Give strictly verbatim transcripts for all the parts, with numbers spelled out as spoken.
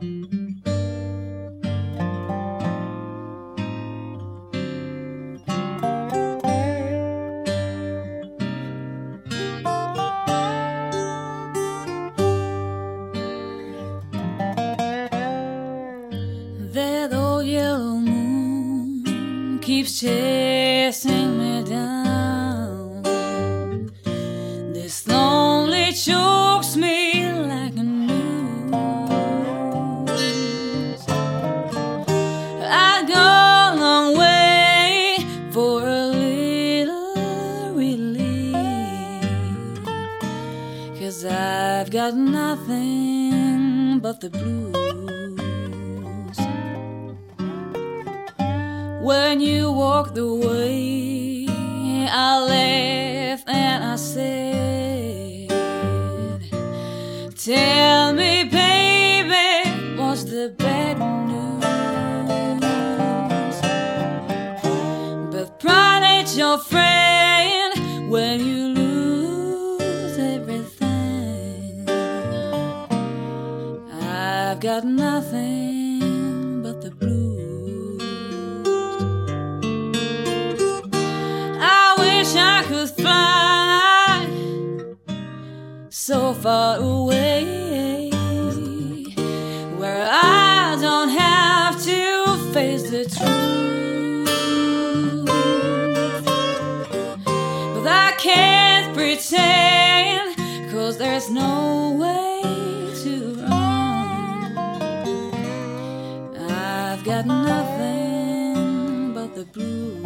That old yellow moon keeps chasing me down. This lonely chokes me like a noose. I'd go a long way for a little relief, 'cause I've got nothing but the blues. When you walked away, I laughed and I said, tell me, baby, what's the bad news? But pride ain't your friend when you lose everything. I've got nothing but the blues. I could fly so far away, where I don't have to face the truth. But I can't pretend, 'cause there's no way to run. I've got nothing but the blues.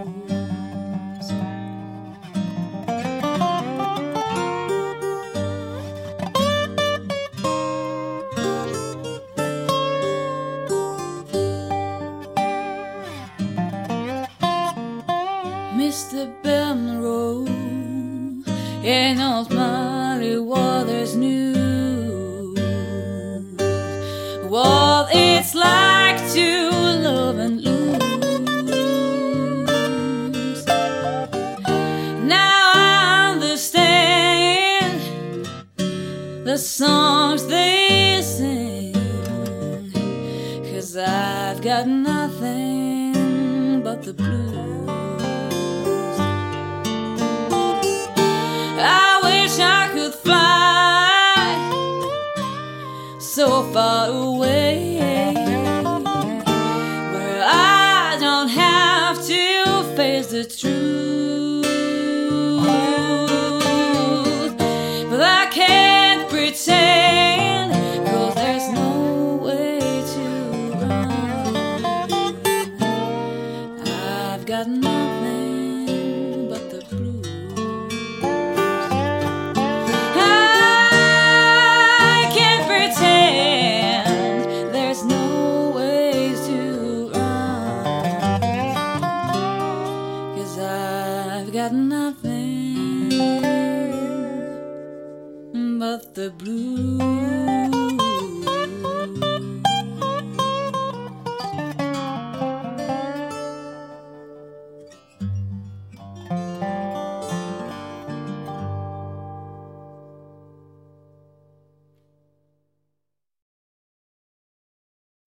Mister Bell Road in those muddy waters knew what it's like to love and lose. Now I understand the songs they sing, 'cause I've got nothing but the blues. I wish I could fly so far away, where I don't have to face the truth. But I can't pretend, 'cause there's no way to run. I've got nothing but the blues. I've got nothing but the blues.